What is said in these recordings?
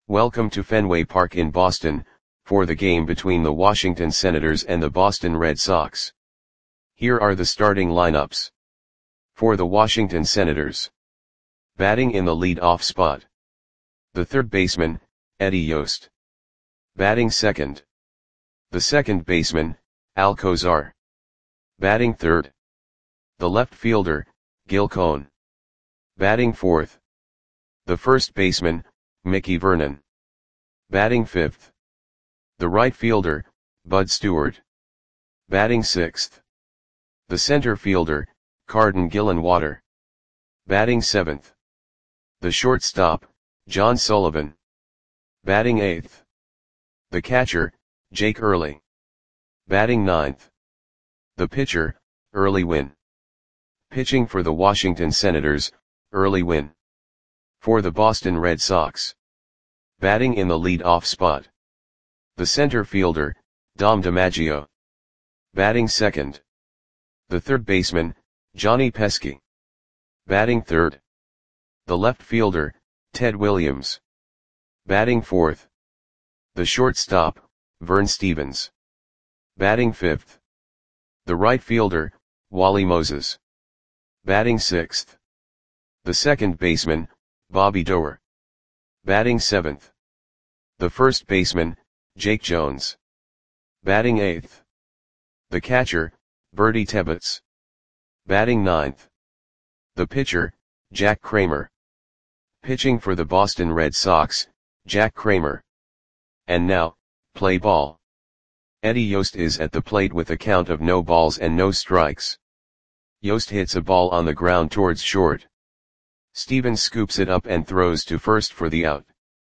Welcome to Fenway Park in Boston, for the game between the Washington Senators and the Boston Red Sox. Here are the starting lineups. For the Washington Senators. Batting in the lead-off spot. The third baseman, Eddie Yost. Batting second. The second baseman, Al Cozart. Batting third. The left fielder, Gil Cohn. Batting fourth. The first baseman, Mickey Vernon. Batting fifth. The right fielder, Bud Stewart. Batting sixth. The center fielder, Carden Gillenwater. Batting seventh. The shortstop, John Sullivan. Batting eighth. The catcher, Jake Early. Batting ninth. The pitcher, Early Wynn. Pitching for the Washington Senators, Early Wynn. For the Boston Red Sox. Batting in the lead-off spot. The center fielder, Dom DiMaggio. Batting second. The third baseman, Johnny Pesky. Batting third. The left fielder, Ted Williams. Batting fourth. The shortstop, Vern Stephens. Batting fifth. The right fielder, Wally Moses. Batting sixth. The second baseman, Bobby Doerr. Batting seventh. The first baseman, Jake Jones. Batting eighth. The catcher, Bertie Tebbetts. Batting ninth. The pitcher, Jack Kramer. Pitching for the Boston Red Sox, Jack Kramer. And now, play ball. Eddie Yost is at the plate with a count of no balls and no strikes. Yost hits a ball on the ground towards short. Stephens scoops it up and throws to first for the out.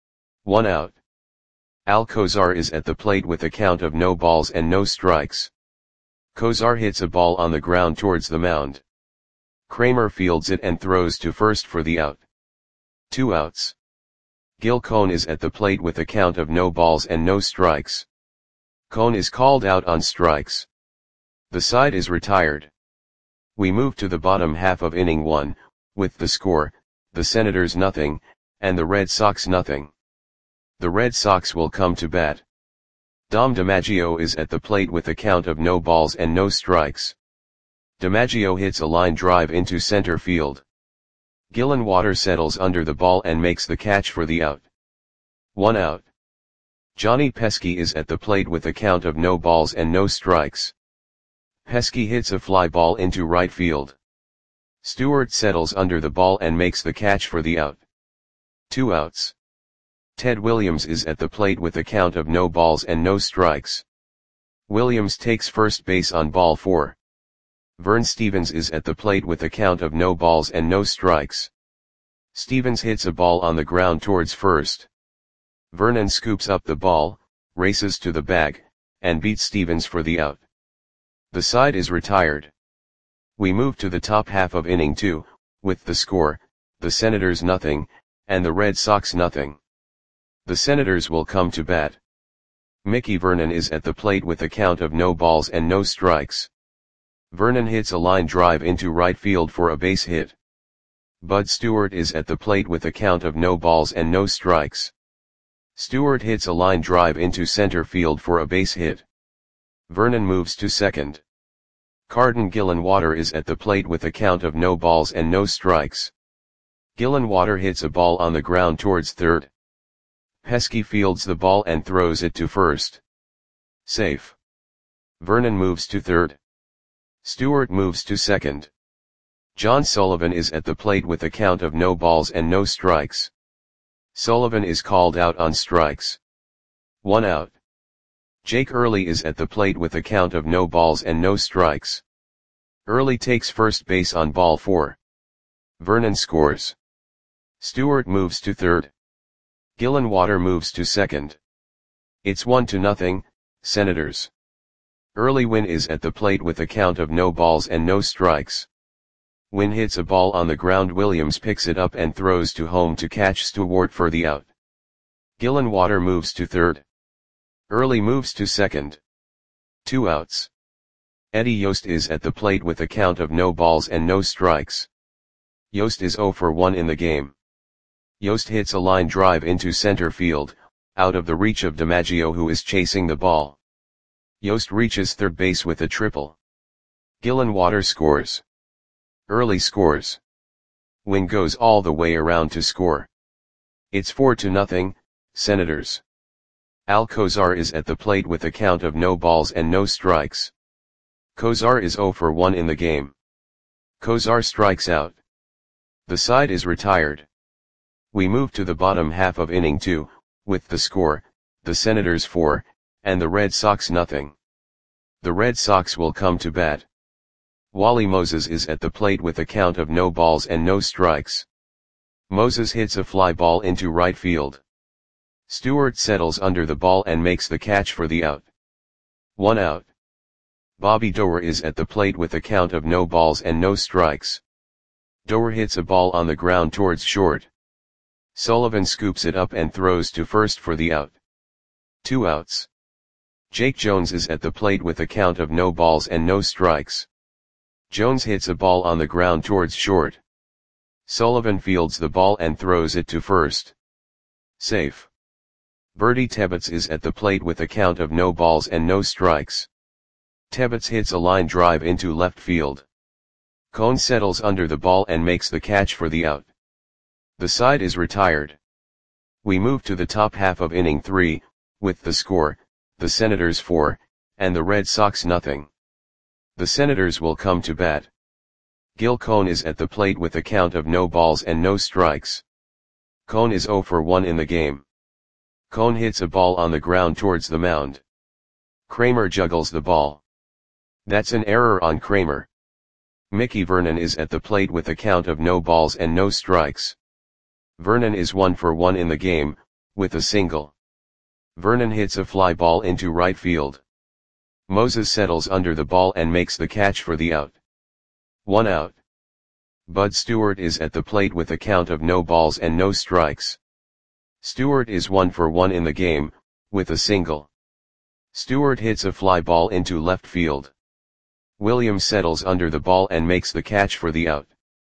1 out. Al Cozart is at the plate with a count of no balls and no strikes. Cozart hits a ball on the ground towards the mound. Kramer fields it and throws to first for the out. 2 outs. Gil Cohn is at the plate with a count of no balls and no strikes. Cohn is called out on strikes. The side is retired. We move to the bottom half of inning 1, with the score, the Senators 0, and the Red Sox 0. The Red Sox will come to bat. Dom DiMaggio is at the plate with a count of no balls and no strikes. DiMaggio hits a line drive into center field. Gillenwater settles under the ball and makes the catch for the out. 1 out. Johnny Pesky is at the plate with a count of no balls and no strikes. Pesky hits a fly ball into right field. Stewart settles under the ball and makes the catch for the out. 2 outs. Ted Williams is at the plate with a count of no balls and no strikes. Williams takes first base on ball 4. Vern Stephens is at the plate with a count of no balls and no strikes. Stephens hits a ball on the ground towards first. Vernon scoops up the ball, races to the bag, and beats Stephens for the out. The side is retired. We move to the top half of inning 2, with the score, the Senators 0, and the Red Sox 0. The Senators will come to bat. Mickey Vernon is at the plate with a count of no balls and no strikes. Vernon hits a line drive into right field for a base hit. Bud Stewart is at the plate with a count of no balls and no strikes. Stewart hits a line drive into center field for a base hit. Vernon moves to second. Carden Gillenwater is at the plate with a count of no balls and no strikes. Gillenwater hits a ball on the ground towards third. Pesky fields the ball and throws it to first. Safe. Vernon moves to third. Stewart moves to second. John Sullivan is at the plate with a count of no balls and no strikes. Sullivan is called out on strikes. 1 out. Jake Early is at the plate with a count of no balls and no strikes. Early takes first base on ball 4. Vernon scores. Stewart moves to third. Gillenwater moves to second. It's 1-0, Senators. Early Wynn is at the plate with a count of no balls and no strikes. Wynn hits a ball on the ground. Williams picks it up and throws to home to catch Stewart for the out. Gillenwater moves to third. Early moves to second. 2 outs. Eddie Yost is at the plate with a count of no balls and no strikes. Yost is 0 for 1 in the game. Yost hits a line drive into center field, out of the reach of DiMaggio, who is chasing the ball. Yost reaches third base with a triple. Gillenwater scores. Early scores. Wing goes all the way around to score. It's 4-0, Senators. Alcozar is at the plate with a count of no balls and no strikes. Cozar is 0 for 1 in the game. Cozar strikes out. The side is retired. We move to the bottom half of inning 2, with the score, the Senators 4, and the Red Sox nothing. The Red Sox will come to bat. Wally Moses is at the plate with a count of no balls and no strikes. Moses hits a fly ball into right field. Stewart settles under the ball and makes the catch for the out. 1 out. Bobby Doerr is at the plate with a count of no balls and no strikes. Doerr hits a ball on the ground towards short. Sullivan scoops it up and throws to first for the out. 2 outs. Jake Jones is at the plate with a count of no balls and no strikes. Jones hits a ball on the ground towards short. Sullivan fields the ball and throws it to first. Safe. Bertie Tebbetts is at the plate with a count of no balls and no strikes. Tebbetts hits a line drive into left field. Cone settles under the ball and makes the catch for the out. The side is retired. We move to the top half of inning 3, with the score, the Senators 4, and the Red Sox nothing. The Senators will come to bat. Gil Cone is at the plate with a count of no balls and no strikes. Cone is 0 for 1 in the game. Cone hits a ball on the ground towards the mound. Kramer juggles the ball. That's an error on Kramer. Mickey Vernon is at the plate with a count of no balls and no strikes. Vernon is 1 for 1 in the game, with a single. Vernon hits a fly ball into right field. Moses settles under the ball and makes the catch for the out. 1 out. Bud Stewart is at the plate with a count of no balls and no strikes. Stewart is 1 for 1 in the game, with a single. Stewart hits a fly ball into left field. Williams settles under the ball and makes the catch for the out.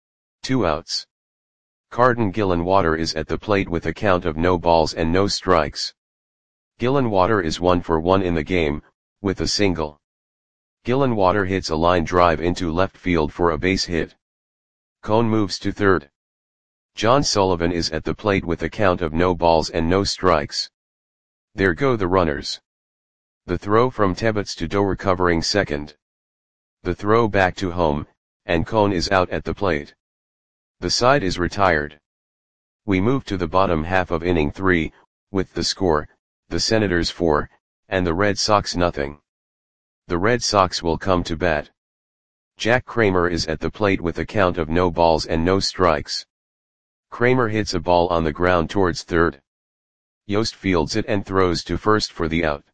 2 outs. Carden Gillenwater is at the plate with a count of no balls and no strikes. Gillenwater is 1 for 1 in the game, with a single. Gillenwater hits a line drive into left field for a base hit. Cone moves to third. John Sullivan is at the plate with a count of no balls and no strikes. There go the runners. The throw from Tebbetts to Doerr covering second. The throw back to home, and Cone is out at the plate. The side is retired. We move to the bottom half of inning 3, with the score, the Senators 4, and the Red Sox nothing. The Red Sox will come to bat. Jack Kramer is at the plate with a count of no balls and no strikes. Kramer hits a ball on the ground towards third. Yost fields it and throws to first for the out.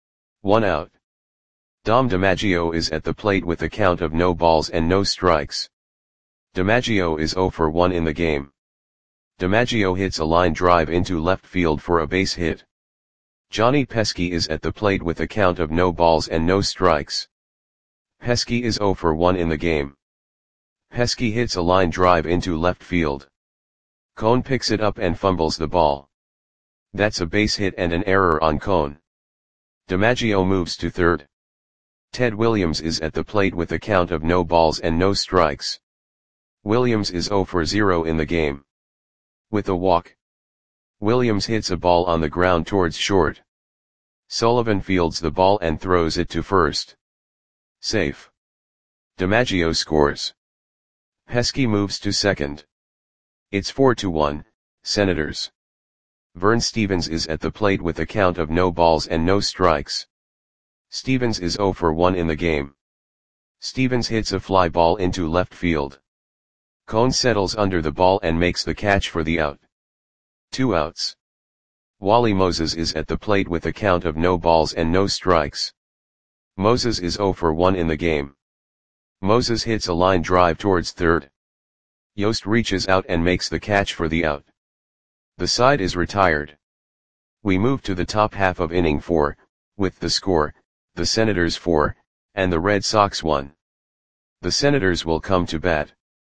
1 out. Dom DiMaggio is at the plate with a count of no balls and no strikes. DiMaggio is 0 for 1 in the game. DiMaggio hits a line drive into left field for a base hit. Johnny Pesky is at the plate with a count of no balls and no strikes. Pesky is 0 for 1 in the game. Pesky hits a line drive into left field. Cone picks it up and fumbles the ball. That's a base hit and an error on Cone. DiMaggio moves to third. Ted Williams is at the plate with a count of no balls and no strikes. Williams is 0 for 0 in the game. With a walk. Williams hits a ball on the ground towards short. Sullivan fields the ball and throws it to first. Safe. DiMaggio scores. Pesky moves to second. It's 4-1, Senators. Vern Stevens is at the plate with a count of no balls and no strikes. Stevens is 0 for 1 in the game. Stevens hits a fly ball into left field. Cone settles under the ball and makes the catch for the out. 2 outs. Wally Moses is at the plate with a count of no balls and no strikes. Moses is 0 for 1 in the game. Moses hits a line drive towards third. Yost reaches out and makes the catch for the out. The side is retired. We move to the top half of inning 4, with the score, the Senators 4, and the Red Sox 1. The Senators will come to bat.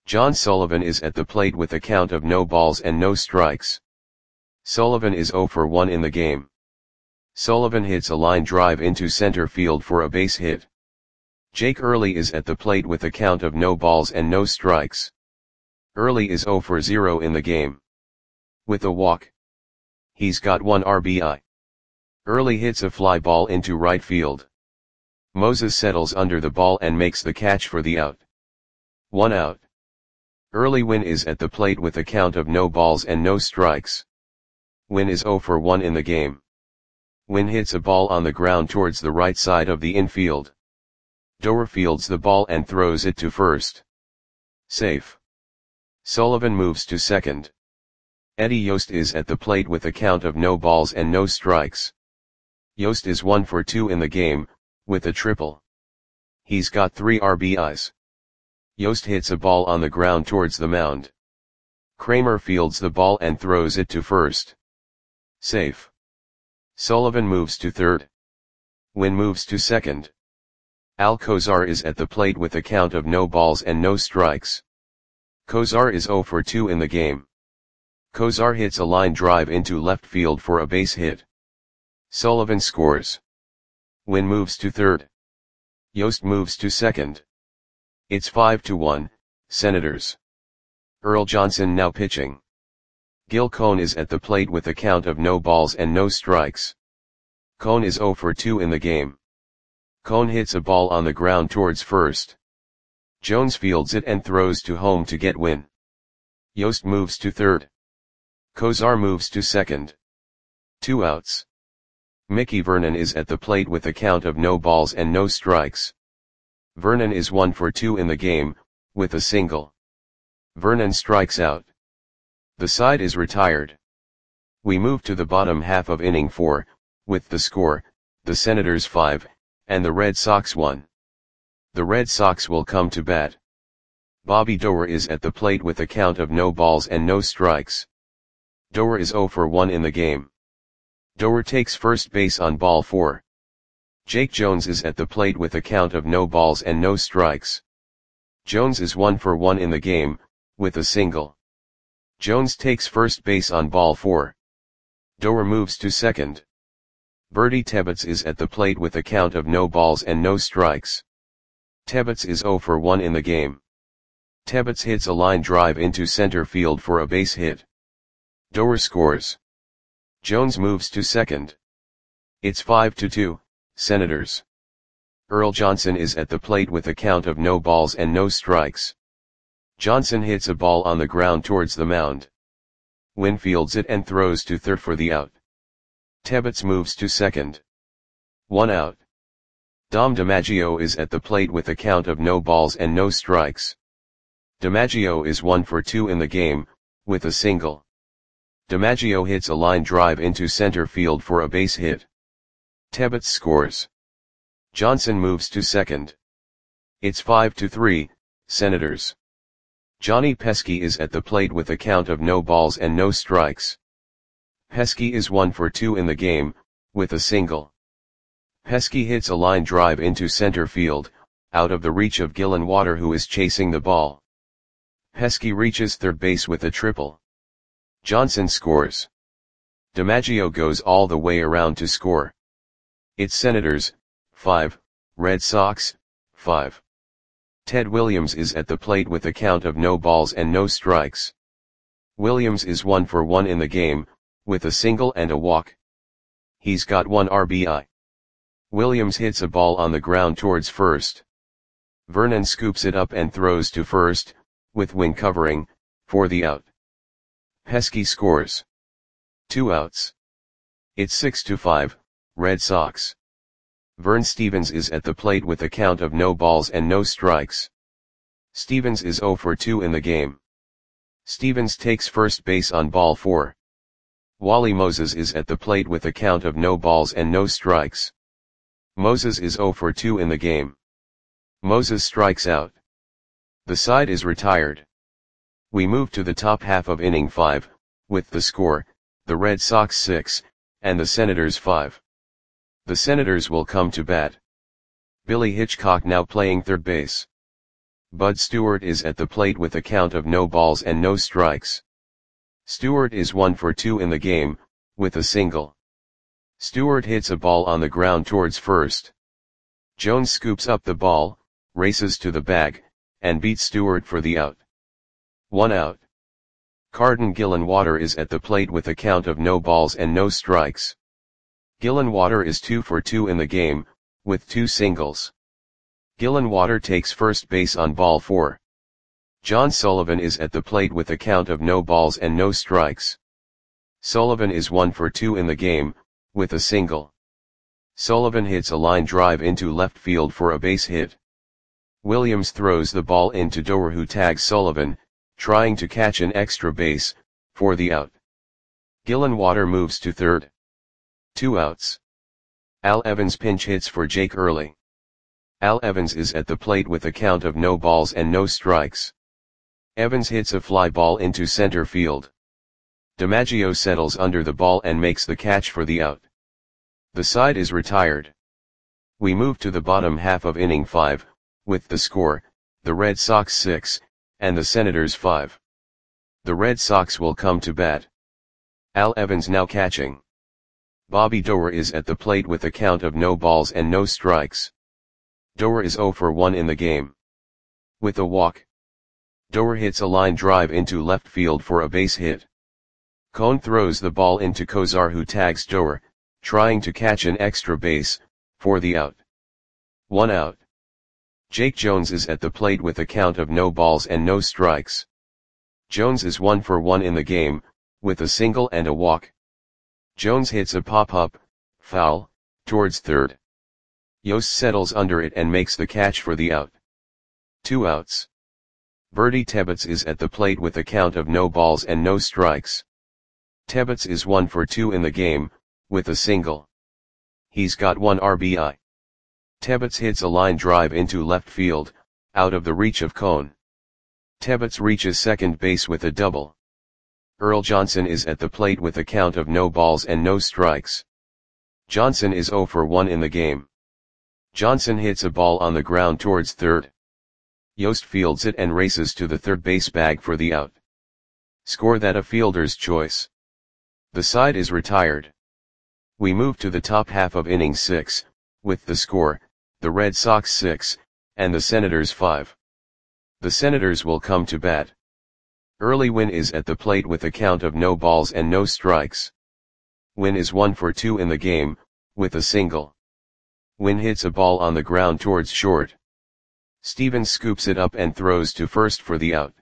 John Sullivan is at the plate with a count of no balls and no strikes. Sullivan is 0 for 1 in the game. Sullivan hits a line drive into center field for a base hit. Jake Early is at the plate with a count of no balls and no strikes. Early is 0 for 0 in the game. With a walk, he's got 1 RBI. Early hits a fly ball into right field. Moses settles under the ball and makes the catch for the out. 1 out. Early Win is at the plate with a count of no balls and no strikes. Win is 0 for 1 in the game. Win hits a ball on the ground towards the right side of the infield. Doer fields the ball and throws it to first. Safe. Sullivan moves to second. Eddie Yost is at the plate with a count of no balls and no strikes. Yost is 1 for 2 in the game, with a triple. He's got 3 RBIs. Yost hits a ball on the ground towards the mound. Kramer fields the ball and throws it to first. Safe. Sullivan moves to third. Win moves to second. Alcozar is at the plate with a count of no balls and no strikes. Cozar is 0 for 2 in the game. Cozar hits a line drive into left field for a base hit. Sullivan scores. Win moves to third. Yost moves to second. It's 5-1, Senators. Earl Johnson now pitching. Gil Cone is at the plate with a count of no balls and no strikes. Cone is 0 for 2 in the game. Cone hits a ball on the ground towards first. Jones fields it and throws to home to get win. Yost moves to third. Cozar moves to second. 2 outs. Mickey Vernon is at the plate with a count of no balls and no strikes. Vernon is 1 for 2 in the game, with a single. Vernon strikes out. The side is retired. We move to the bottom half of inning 4, with the score, the Senators 5, and the Red Sox 1. The Red Sox will come to bat. Bobby Doerr is at the plate with a count of no balls and no strikes. Doerr is 0 for 1 in the game. Doerr takes first base on ball 4. Jake Jones is at the plate with a count of no balls and no strikes. Jones is 1 for 1 in the game, with a single. Jones takes first base on ball 4. Doerr moves to second. Bertie Tebbetts is at the plate with a count of no balls and no strikes. Tebbetts is 0 for 1 in the game. Tebbetts hits a line drive into center field for a base hit. Doerr scores. Jones moves to second. It's 5-2, Senators. Earl Johnson is at the plate with a count of no balls and no strikes. Johnson hits a ball on the ground towards the mound. Win fields it and throws to third for the out. Tebbetts moves to second. 1 out. Dom DiMaggio is at the plate with a count of no balls and no strikes. DiMaggio is 1 for 2 in the game, with a single. DiMaggio hits a line drive into center field for a base hit. Tebbetts scores. Johnson moves to second. It's 5-3, Senators. Johnny Pesky is at the plate with a count of no balls and no strikes. Pesky is 1 for 2 in the game, with a single. Pesky hits a line drive into center field, out of the reach of Gillen Water, who is chasing the ball. Pesky reaches third base with a triple. Johnson scores. DiMaggio goes all the way around to score. It's Senators, 5, Red Sox, 5. Ted Williams is at the plate with a count of no balls and no strikes. Williams is 1 for 1 in the game, with a single and a walk. He's got 1 RBI. Williams hits a ball on the ground towards first. Vernon scoops it up and throws to first, with Win covering, for the out. Pesky scores. 2 outs. It's 6-5, Red Sox. Vern Stevens is at the plate with a count of no balls and no strikes. Stevens is 0 for 2 in the game. Stevens takes first base on ball 4. Wally Moses is at the plate with a count of no balls and no strikes. Moses is 0 for 2 in the game. Moses strikes out. The side is retired. We move to the top half of inning 5, with the score, the Red Sox 6, and the Senators 5. The Senators will come to bat. Billy Hitchcock now playing third base. Bud Stewart is at the plate with a count of no balls and no strikes. Stewart is 1 for 2 in the game, with a single. Stewart hits a ball on the ground towards first. Jones scoops up the ball, races to the bag, and beats Stewart for the out. 1 out. Carden Gillenwater is at the plate with a count of no balls and no strikes. Gillenwater is 2 for 2 in the game, with 2 singles. Gillenwater takes first base on ball 4. John Sullivan is at the plate with a count of no balls and no strikes. Sullivan is 1 for 2 in the game, with a single. Sullivan hits a line drive into left field for a base hit. Williams throws the ball into Doer, who tags Sullivan, trying to catch an extra base, for the out. Gillenwater moves to third. 2 outs. Al Evans pinch hits for Jake Early. Al Evans is at the plate with a count of no balls and no strikes. Evans hits a fly ball into center field. DiMaggio settles under the ball and makes the catch for the out. The side is retired. We move to the bottom half of inning 5, with the score, the Red Sox 6, and the Senators 5. The Red Sox will come to bat. Al Evans now catching. Bobby Doer is at the plate with a count of no balls and no strikes. Doer is 0 for 1 in the game. With a walk. Doer hits a line drive into left field for a base hit. Cone throws the ball into Kozar, who tags Doer, trying to catch an extra base, for the out. 1 out. Jake Jones is at the plate with a count of no balls and no strikes. Jones is 1 for 1 in the game, with a single and a walk. Jones hits a pop-up, foul, towards third. Yost settles under it and makes the catch for the out. 2 outs. Bertie Tebbets is at the plate with a count of no balls and no strikes. Tebbets is 1 for 2 in the game, with a single. He's got 1 RBI. Tebbets hits a line drive into left field, out of the reach of Cone. Tebbets reaches second base with a double. Earl Johnson is at the plate with a count of no balls and no strikes. Johnson is 0 for 1 in the game. Johnson hits a ball on the ground towards third. Yost fields it and races to the third base bag for the out. Score that a fielder's choice. The side is retired. We move to the top half of inning 6, with the score, the Red Sox 6, and the Senators 5. The Senators will come to bat. Early Wynn is at the plate with a count of no balls and no strikes. Wynn is 1 for 2 in the game, with a single. Wynn hits a ball on the ground towards short. Stevens scoops it up and throws to first for the out.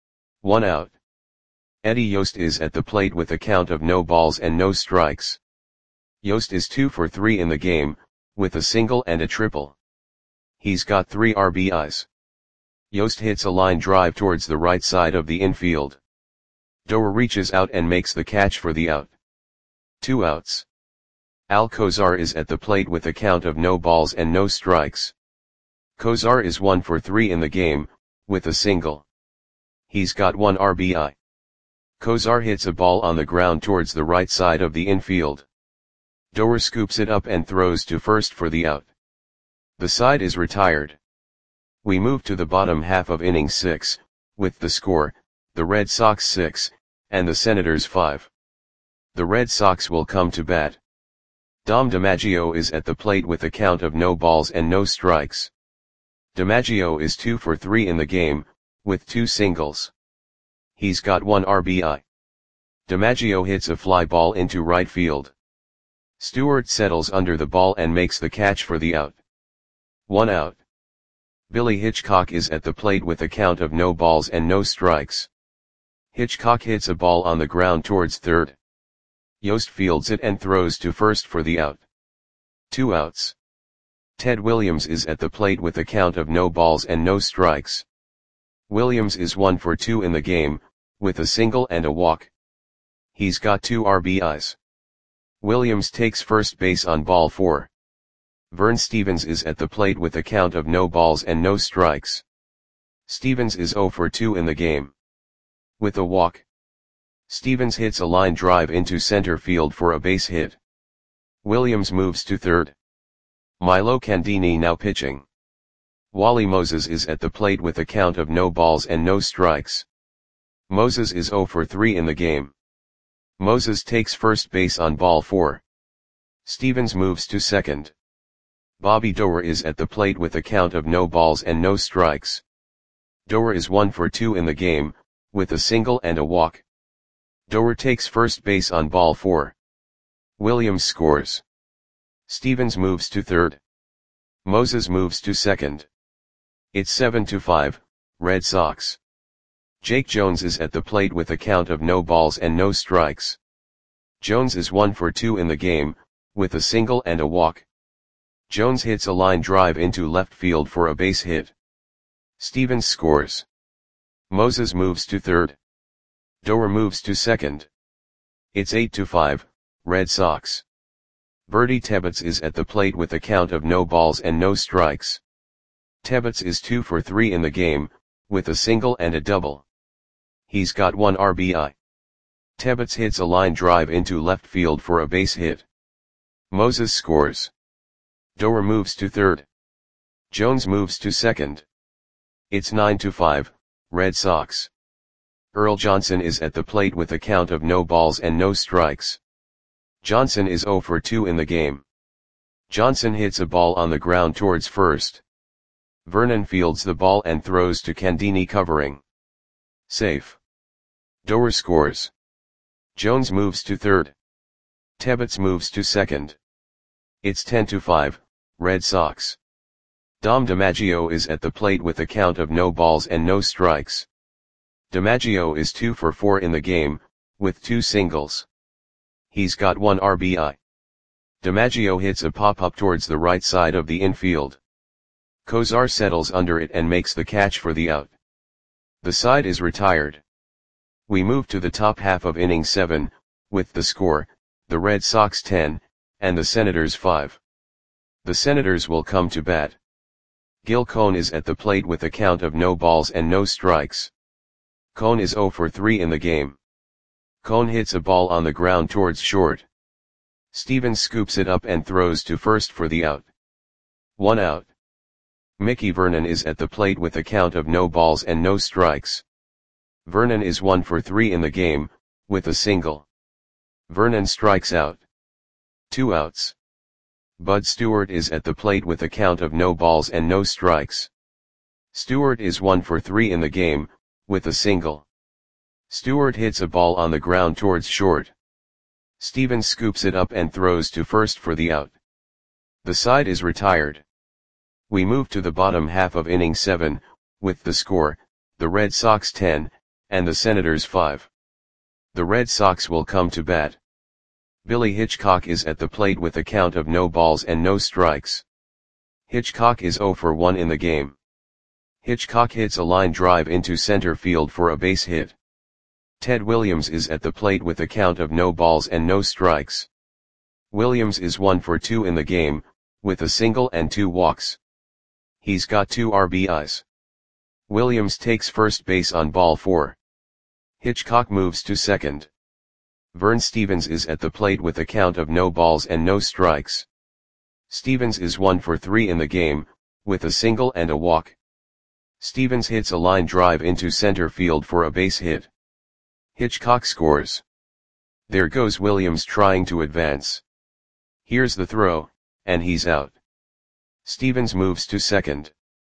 1 out. Eddie Yost is at the plate with a count of no balls and no strikes. Yost is 2 for 3 in the game, with a single and a triple. He's got 3 RBIs. Yost hits a line drive towards the right side of the infield. Doer reaches out and makes the catch for the out. 2 outs. Al Kozar is at the plate with a count of no balls and no strikes. Kozar is 1 for 3 in the game, with a single. He's got 1 RBI. Kozar hits a ball on the ground towards the right side of the infield. Doer scoops it up and throws to first for the out. The side is retired. We move to the bottom half of inning 6, with the score, the Red Sox 6, and the Senators 5. The Red Sox will come to bat. Dom DiMaggio is at the plate with a count of no balls and no strikes. DiMaggio is 2 for 3 in the game, with 2 singles. He's got 1 RBI. DiMaggio hits a fly ball into right field. Stewart settles under the ball and makes the catch for the out. 1 out. Billy Hitchcock is at the plate with a count of no balls and no strikes. Hitchcock hits a ball on the ground towards third. Yost fields it and throws to first for the out. 2 outs. Ted Williams is at the plate with a count of no balls and no strikes. Williams is 1 for 2 in the game, with a single and a walk. He's got 2 RBIs. Williams takes first base on ball 4. Vern Stevens is at the plate with a count of no balls and no strikes. Stevens is 0 for 2 in the game. With a walk. Stevens hits a line drive into center field for a base hit. Williams moves to third. Milo Candini now pitching. Wally Moses is at the plate with a count of no balls and no strikes. Moses is 0 for 3 in the game. Moses takes first base on ball 4. Stevens moves to second. Bobby Doerr is at the plate with a count of no balls and no strikes. Doerr is 1 for 2 in the game, with a single and a walk. Doerr takes first base on ball 4. Williams scores. Stevens moves to third. Moses moves to second. It's 7-5, Red Sox. Jake Jones is at the plate with a count of no balls and no strikes. Jones is 1 for 2 in the game, with a single and a walk. Jones hits a line drive into left field for a base hit. Stevens scores. Moses moves to third. Doerr moves to second. It's 8-5, Red Sox. Bertie Tebbetts is at the plate with a count of no balls and no strikes. Tebbetts is 2 for 3 in the game, with a single and a double. He's got 1 RBI. Tebbetts hits a line drive into left field for a base hit. Moses scores. Doerr moves to third. Jones moves to second. It's 9-5, Red Sox. Earl Johnson is at the plate with a count of no balls and no strikes. Johnson is 0 for 2 in the game. Johnson hits a ball on the ground towards first. Vernon fields the ball and throws to Candini covering. Safe. Doerr scores. Jones moves to third. Tebbetts moves to second. It's 10-5, Red Sox. Dom DiMaggio is at the plate with a count of no balls and no strikes. DiMaggio is 2 for 4 in the game, with 2 singles. He's got 1 RBI. DiMaggio hits a pop-up towards the right side of the infield. Kozar settles under it and makes the catch for the out. The side is retired. We move to the top half of inning 7, with the score, the Red Sox 10, and the Senators 5. The Senators will come to bat. Gil Cone is at the plate with a count of no balls and no strikes. Cone is 0 for 3 in the game. Cone hits a ball on the ground towards short. Stevens scoops it up and throws to first for the out. 1 out. Mickey Vernon is at the plate with a count of no balls and no strikes. Vernon is 1 for 3 in the game, with a single. Vernon strikes out. 2 outs. Bud Stewart is at the plate with a count of no balls and no strikes. Stewart is 1 for 3 in the game, with a single. Stewart hits a ball on the ground towards short. Stevens scoops it up and throws to first for the out. The side is retired. We move to the bottom half of inning 7, with the score, the Red Sox 10, and the Senators 5. The Red Sox will come to bat. Billy Hitchcock is at the plate with a count of no balls and no strikes. Hitchcock is 0 for 1 in the game. Hitchcock hits a line drive into center field for a base hit. Ted Williams is at the plate with a count of no balls and no strikes. Williams is 1 for 2 in the game, with a single and 2 walks. He's got 2 RBIs. Williams takes first base on ball 4. Hitchcock moves to second. Vern Stevens is at the plate with a count of no balls and no strikes. Stevens is 1 for 3 in the game, with a single and a walk. Stevens hits a line drive into center field for a base hit. Hitchcock scores. There goes Williams trying to advance. Here's the throw, and he's out. Stevens moves to second.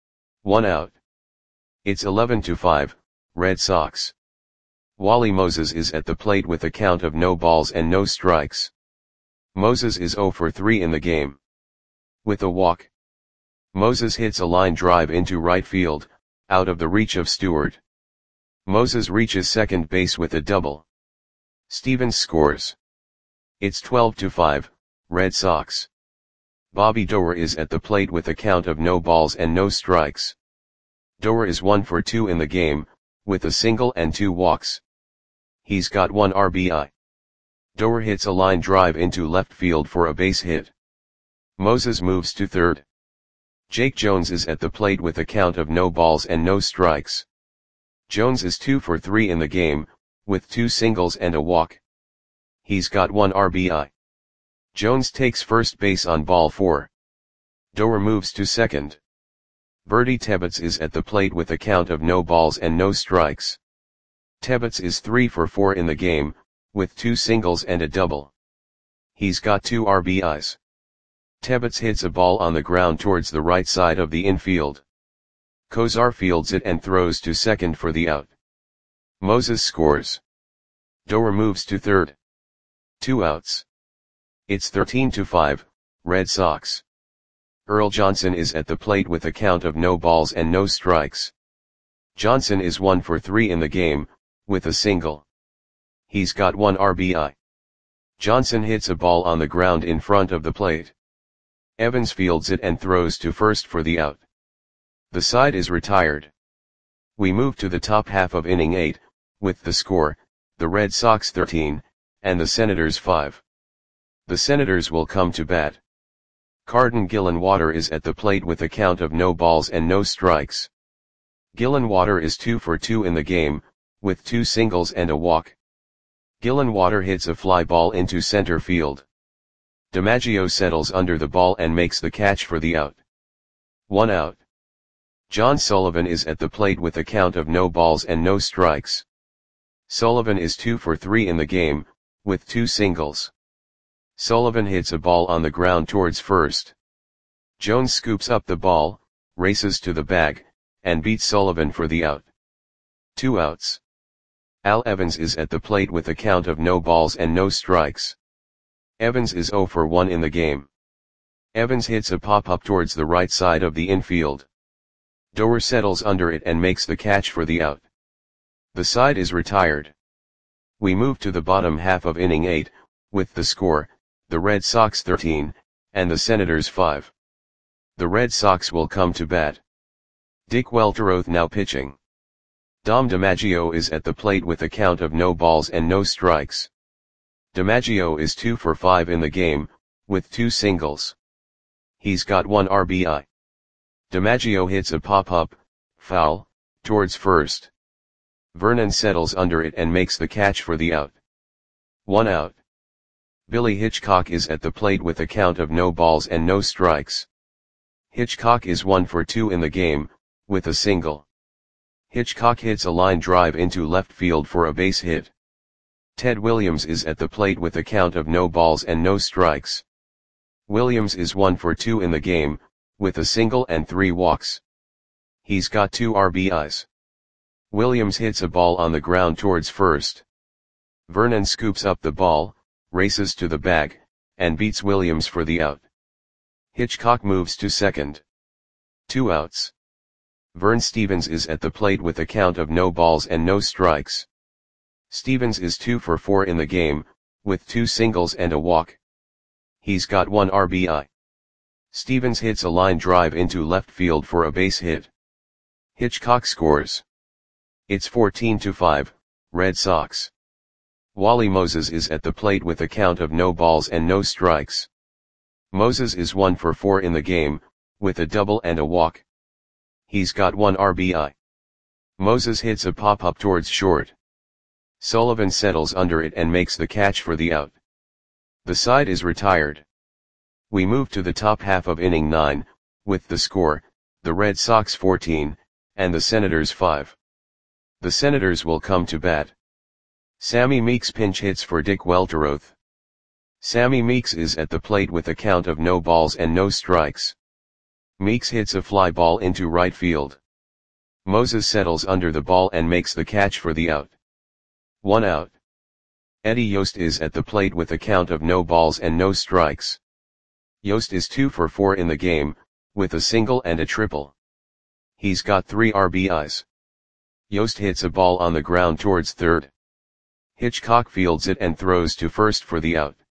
1 out. It's 11-5, Red Sox. Wally Moses is at the plate with a count of no balls and no strikes. Moses is 0 for 3 in the game. With a walk. Moses hits a line drive into right field, out of the reach of Stewart. Moses reaches second base with a double. Stevens scores. It's 12-5, Red Sox. Bobby Doerr is at the plate with a count of no balls and no strikes. Doerr is 1 for 2 in the game, with a single and 2 walks. He's got 1 RBI. Doerr hits a line drive into left field for a base hit. Moses moves to third. Jake Jones is at the plate with a count of no balls and no strikes. Jones is 2 for 3 in the game, with 2 singles and a walk. He's got 1 RBI. Jones takes first base on ball 4. Doerr moves to second. Bertie Tebbets is at the plate with a count of no balls and no strikes. Tebbets is 3 for 4 in the game, with 2 singles and a double. He's got 2 RBIs. Tebbets hits a ball on the ground towards the right side of the infield. Kozar fields it and throws to second for the out. Moses scores. Doer moves to third. 2 outs. It's 13-5, Red Sox. Earl Johnson is at the plate with a count of no balls and no strikes. Johnson is 1 for 3 in the game, with a single. He's got 1 RBI. Johnson hits a ball on the ground in front of the plate. Evans fields it and throws to first for the out. The side is retired. We move to the top half of inning 8, with the score, the Red Sox 13, and the Senators 5. The Senators will come to bat. Carden Gillenwater is at the plate with a count of no balls and no strikes. Gillenwater is 2 for 2 in the game, with 2 singles and a walk. Gillenwater hits a fly ball into center field. DiMaggio settles under the ball and makes the catch for the out. 1 out. John Sullivan is at the plate with a count of no balls and no strikes. Sullivan is 2 for 3 in the game, with 2 singles. Sullivan hits a ball on the ground towards first. Jones scoops up the ball, races to the bag, and beats Sullivan for the out. 2 outs. Al Evans is at the plate with a count of no balls and no strikes. Evans is 0 for 1 in the game. Evans hits a pop-up towards the right side of the infield. Doer settles under it and makes the catch for the out. The side is retired. We move to the bottom half of inning 8, with the score, the Red Sox 13, and the Senators 5. The Red Sox will come to bat. Dick Welteroth now pitching. Dom DiMaggio is at the plate with a count of no balls and no strikes. DiMaggio is 2 for 5 in the game, with 2 singles. He's got 1 RBI. DiMaggio hits a pop-up, foul, towards first. Vernon settles under it and makes the catch for the out. 1 out. Billy Hitchcock is at the plate with a count of no balls and no strikes. Hitchcock is 1 for 2 in the game, with a single. Hitchcock hits a line drive into left field for a base hit. Ted Williams is at the plate with a count of no balls and no strikes. Williams is 1 for 2 in the game, with a single and 3 walks. He's got 2 RBIs. Williams hits a ball on the ground towards first. Vernon scoops up the ball, races to the bag, and beats Williams for the out. Hitchcock moves to second. 2 outs. Vern Stevens is at the plate with a count of no balls and no strikes. Stevens is 2 for 4 in the game, with 2 singles and a walk. He's got 1 RBI. Stevens hits a line drive into left field for a base hit. Hitchcock scores. It's 14-5, Red Sox. Wally Moses is at the plate with a count of no balls and no strikes. Moses is 1 for 4 in the game, with a double and a walk. He's got 1 RBI. Moses hits a pop-up towards short. Sullivan settles under it and makes the catch for the out. The side is retired. We move to the top half of inning 9, with the score, the Red Sox 14, and the Senators 5. The Senators will come to bat. Sammy Meeks pinch hits for Dick Welteroth. Sammy Meeks is at the plate with a count of no balls and no strikes. Meeks hits a fly ball into right field. Moses settles under the ball and makes the catch for the out. 1 out. Eddie Yost is at the plate with a count of no balls and no strikes. Yost is 2 for 4 in the game, with a single and a triple. He's got 3 RBIs. Yost hits a ball on the ground towards third. Hitchcock fields it and throws to first for the out.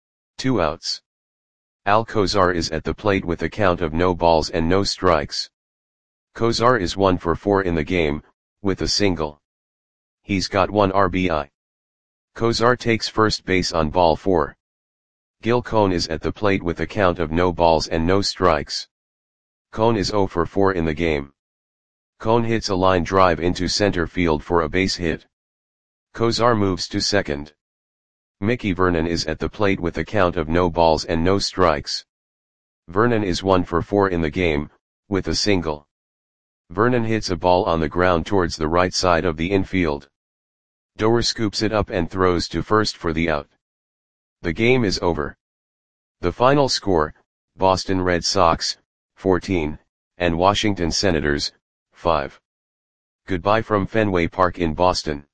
2 outs. Al Kozar is at the plate with a count of no balls and no strikes. Kozar is 1 for 4 in the game, with a single. He's got 1 RBI. Kozar takes first base on ball 4. Gil Cone is at the plate with a count of no balls and no strikes. Cone is 0 for 4 in the game. Cone hits a line drive into center field for a base hit. Kozar moves to second. Mickey Vernon is at the plate with a count of no balls and no strikes. Vernon is 1 for 4 in the game, with a single. Vernon hits a ball on the ground towards the right side of the infield. Doer scoops it up and throws to first for the out. The game is over. The final score, Boston Red Sox, 14, and Washington Senators, 5. Goodbye from Fenway Park in Boston.